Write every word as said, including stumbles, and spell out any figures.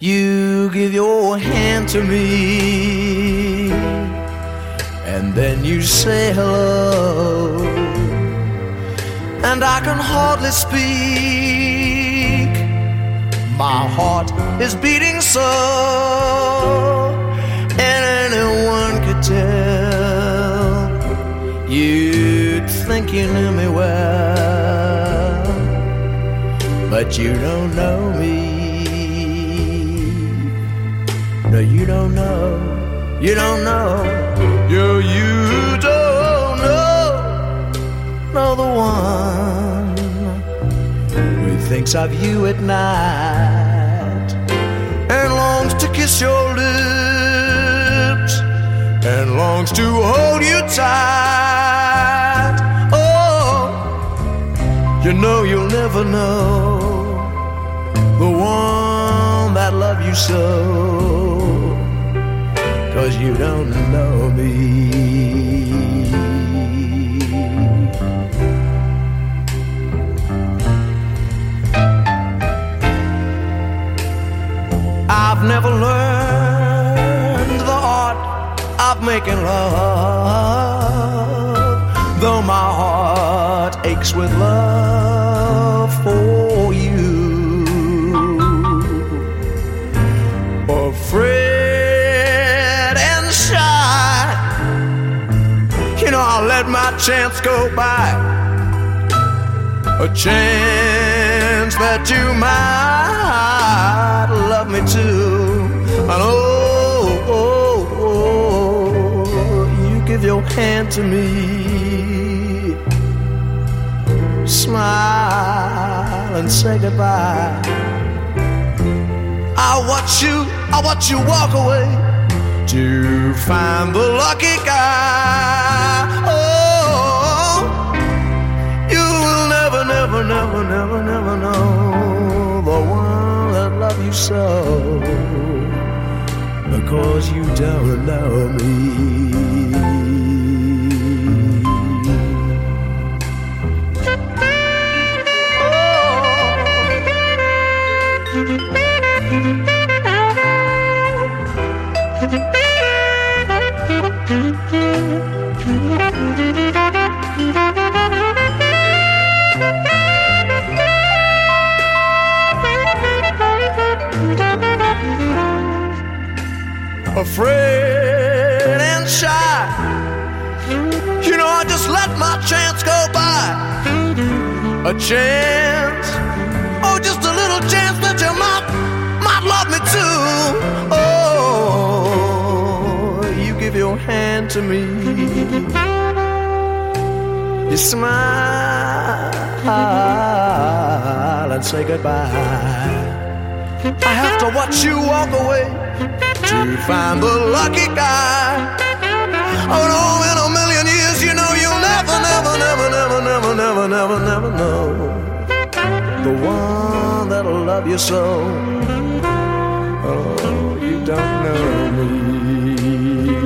You give your hand to me, and then you say hello, and I can hardly speak. My heart is beating so, and anyone could tell. You'd think you knew me well, but you don't know me. No, you don't know, you don't know, you, you don't know, know the one who thinks of you at night and longs to kiss your lips and longs to hold you tight. Oh, you know you'll never know the one that loves you so, 'cause you don't know me. I've never learned the art of making love, though my heart aches with love for you. Afraid and shy, you know, I'll let my chance go by, a chance that you might love me too. And oh, oh, oh, you give your hand to me, smile and say goodbye. I watch you, I watch you walk away to find the lucky guy. Oh, you will never, never, never, never, never know the one that loves you so, because you don't know me. Afraid and shy, you know, I just let my chance go by, a chance, oh, just a little chance that you might, might love me too. Oh, you give your hand to me, you smile and say goodbye. I have to watch you walk away to find the lucky guy. Oh no, in a million years, you know, you'll never, never, never, never, never, never, never, never know the one that'll love you so. Oh, you don't know me.